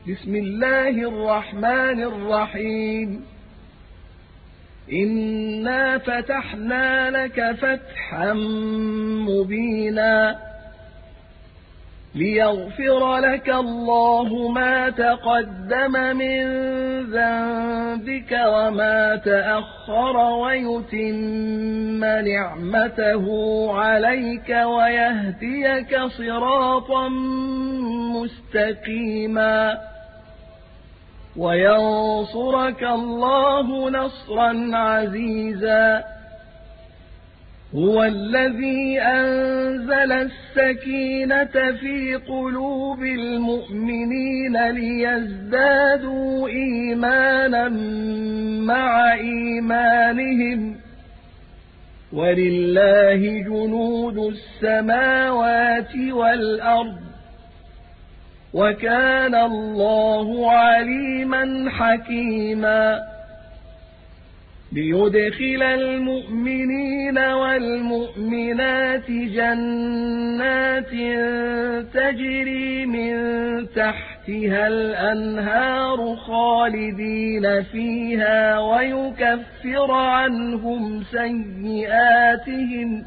بسم الله الرحمن الرحيم إنا فتحنا لك فتحا مبينا ليغفر لك الله ما تقدم من ذنبك وما تأخر ويتم نعمته عليك ويهديك صراطا مستقيما وينصرك الله نصرا عزيزا هو الذي أنزل السكينة في قلوب المؤمنين ليزدادوا إيمانا مع إيمانهم ولله جنود السماوات والأرض وكان الله عليما حكيما ليدخل المؤمنين والمؤمنات جنات تجري من تحتها الأنهار خالدين فيها ويكفر عنهم سيئاتهم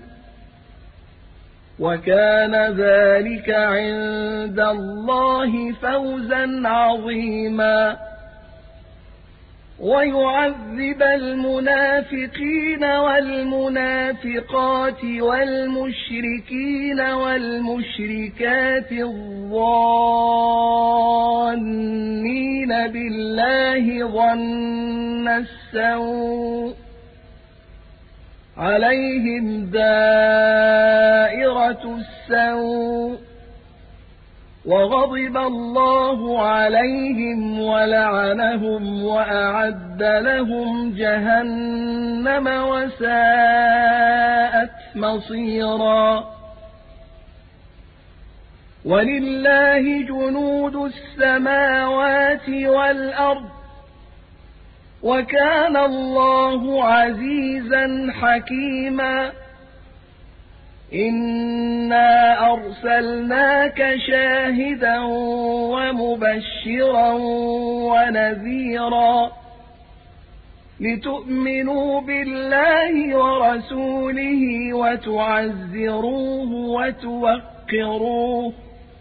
وكان ذلك عند الله فوزا عظيما ويعذب المنافقين والمنافقات والمشركين والمشركات الظانين بالله ظن السوء عليهم دائرة السوء وغضب الله عليهم ولعنهم وأعد لهم جهنم وساءت مصيرا ولله جنود السماوات والأرض وكان الله عزيزا حكيما إنا أرسلناك شاهدا ومبشرا ونذيرا لتؤمنوا بالله ورسوله وتعزروه وتوقروه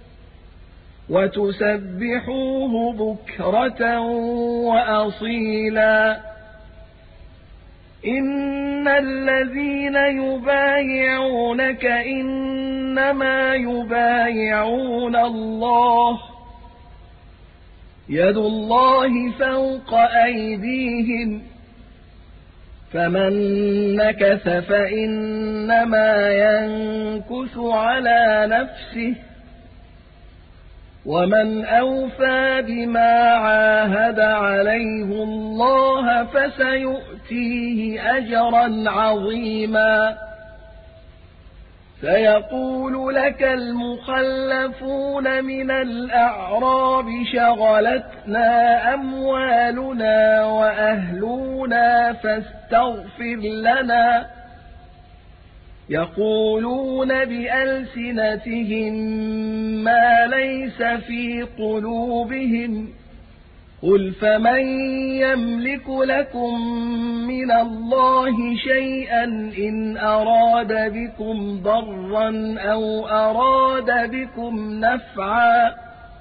وتسبحوه بكرة وأصيلا إن الذين يبايعونك إنما يبايعون الله يد الله فوق أيديهم فمن نكث فإنما ينكث على نفسه ومن أوفى بما عاهد عليه الله فسيؤتيه أجرا عظيما سيقول لك المخلفون من الأعراب شغلتنا أموالنا وأهلنا فاستغفر لنا يقولون بألسنتهم ما ليس في قلوبهم قل فمن يملك لكم من الله شيئا إن أراد بكم ضرا أو أراد بكم نفعا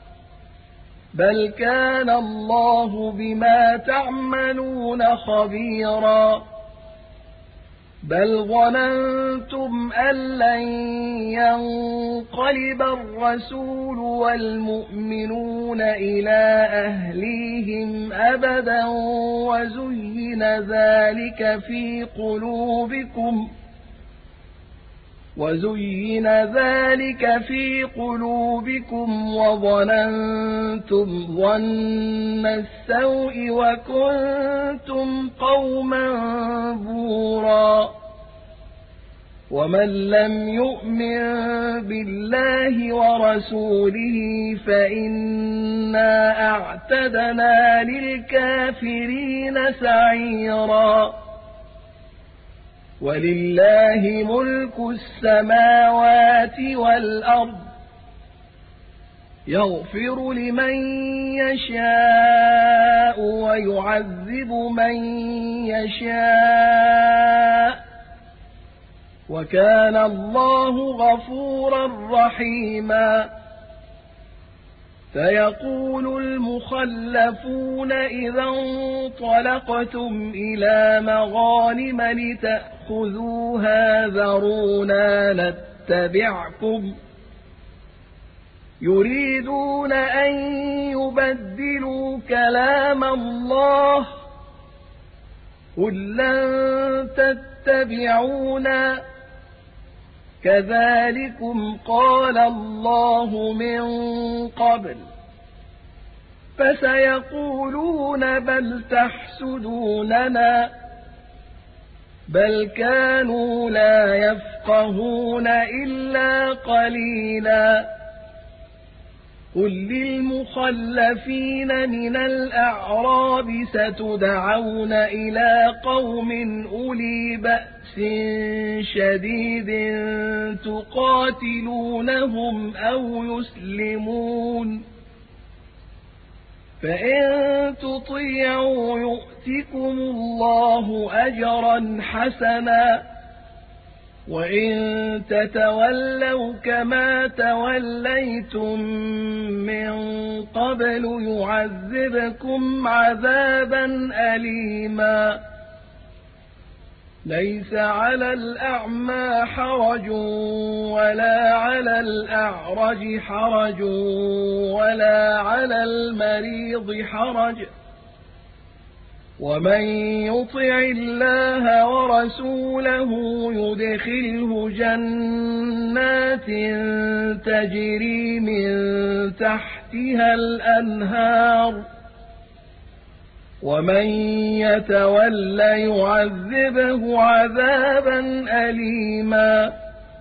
بل كان الله بما تعملون خبيرا بل ظننتم أن لن ينقلب الرسول والمؤمنون إلى أهليهم أبدا وزين ذلك في قلوبكم وظننتم ظن السوء وكنتم قوما بورا ومن لم يؤمن بالله ورسوله فإنا أعتدنا للكافرين سعيرا ولله ملك السماوات والأرض يغفر لمن يشاء ويعذب من يشاء وكان الله غفورا رحيما سيقول المخلفون إذا انطلقتم إلى مغانم لتأخذوها ذرونا نتبعكم يريدون أن يبدلوا كلام الله قل لن تتبعونا كذلكم قال الله من قبل فسيقولون بل تحسدوننا بل كانوا لا يفقهون إلا قليلا قل للمخلفين من الأعراب ستدعون إلى قوم أولي بأس شديد تقاتلونهم أو يسلمون فإن تطيعوا يؤتكم الله أجرا حسنا وإن تتولوا كما توليتم من قبل يعذبكم عذابا أليما ليس على الأعمى حرج ولا على الأعرج حرج ولا على المريض حرج ومن يطع الله ورسوله يدخله جنات تجري من تحتها الأنهار ومن يتول يعذبه عذابا أليما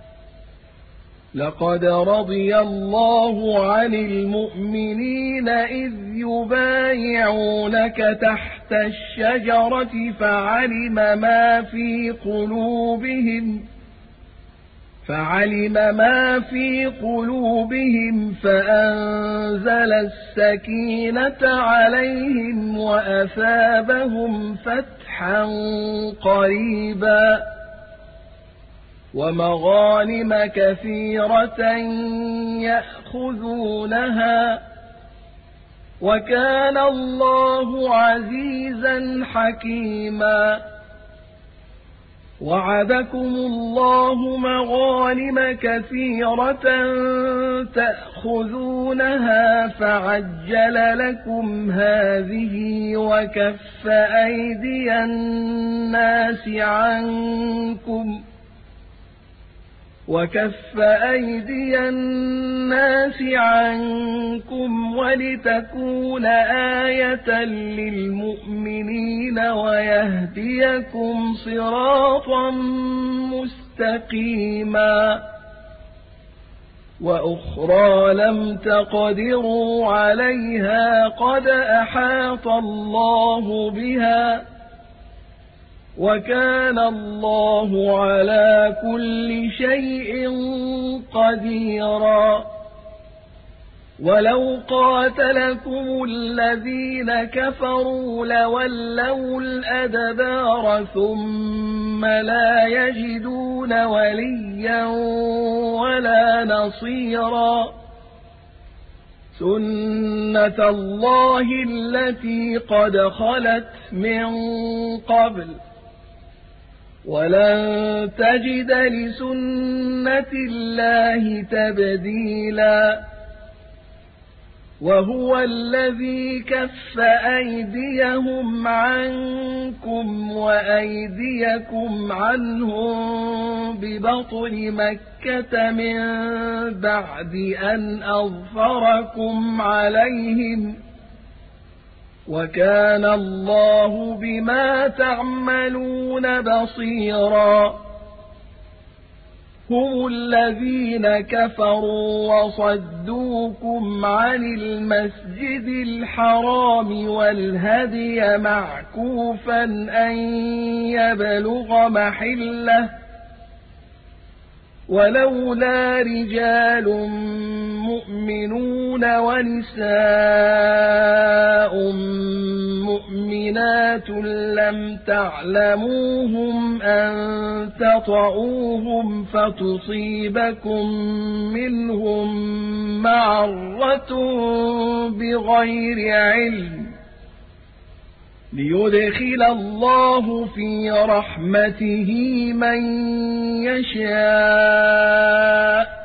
لقد رضي الله عن المؤمنين إذ يبايعونك تحت الشجرة فعلم ما في قلوبهم فأنزل السكينة عليهم وأثابهم فتحا قريبا ومغانم كثيرة يأخذونها وكان الله عزيزا حكيما وعدكم الله مغانم كثيرة تأخذونها فعجل لكم هذه وكف أيدي الناس عنكم ولتكون آية للمؤمنين ويهديكم صراطا مستقيما وأخرى لم تقدروا عليها قد أحاط الله بها وكان الله على كل شيء قديرا ولو قاتلكم الذين كفروا لولوا الأدبار ثم لا يجدون وليا ولا نصيرا سنة الله التي قد خلت من قبل ولن تجد لسنة الله تبديلا وهو الذي كف أيديهم عنكم وأيديكم عنهم ببطن مكة من بعد أن أظفركم عليهم وكان الله بما تعملون بصيرا هم الذين كفروا وصدوكم عن المسجد الحرام والهدي معكوفا أن يبلغ محله ولولا رجال مؤمنون ونساء مؤمنات لم تعلموهم أن تطؤوهم فتصيبكم منهم معرة بغير علم ليدخل الله في رحمته من يشاء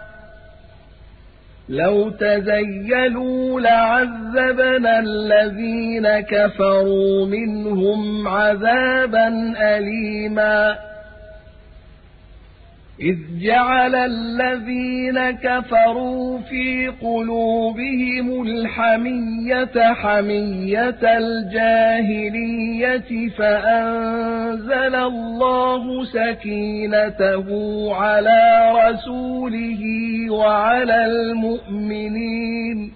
لو تزيلوا لعذبنا الذين كفروا منهم عذابا أليما إذ جعل الذين كفروا في قلوبهم الحمية حمية الجاهلية فأنزل الله سكينته على رسوله وعلى المؤمنين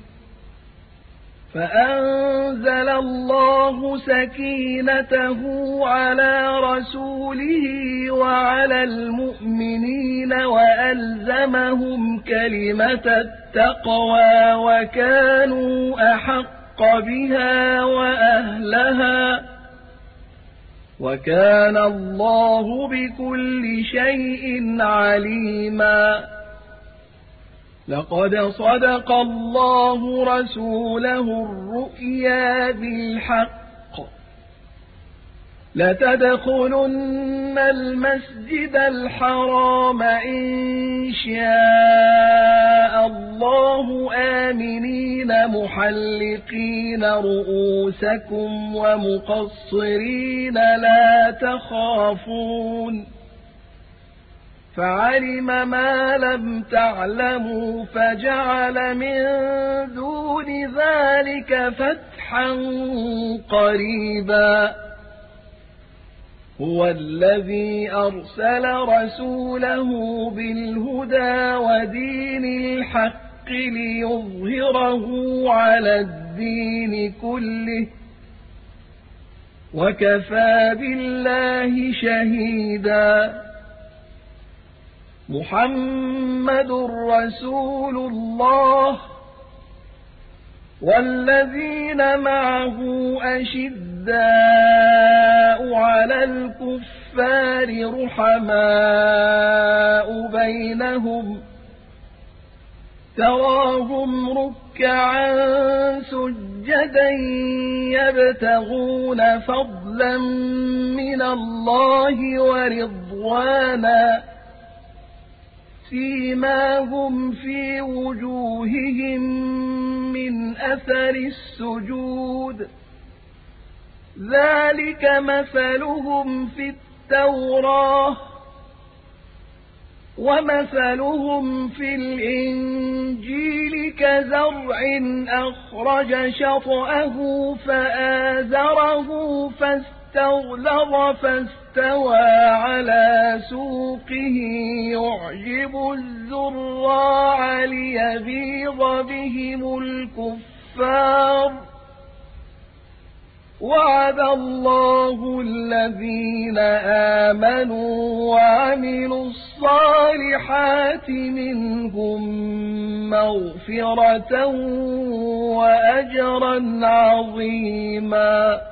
وألزمهم كلمة التقوى وكانوا أحق بها وأهلها وكان الله بكل شيء عليما لقد صدق الله رسوله الرؤيا بالحق لتدخلن المسجد الحرام إن شاء الله آمنين محلقين رؤوسكم ومقصرين لا تخافون فعلم ما لم تعلموا فجعل من دون ذلك فتحا قريبا هو الذي أرسل رسوله بالهدى ودين الحق ليظهره على الدين كله وكفى بالله شهيدا محمد رسول الله والذين معه أشداء على الكفار رحماء بينهم تراهم ركعا سجدا يبتغون فضلا من الله ورضوانا سيماهم في وجوههم من أثر السجود ذلك مثلهم في التوراة ومثلهم في الإنجيل كزرع أخرج شطأه فآزره فاستغلظ فاستوى على سوقه يعجب الزراع ليغيظ بهم الكفار وعد الله الذين آمنوا وعملوا الصالحات منهم مغفرة وأجرا عظيما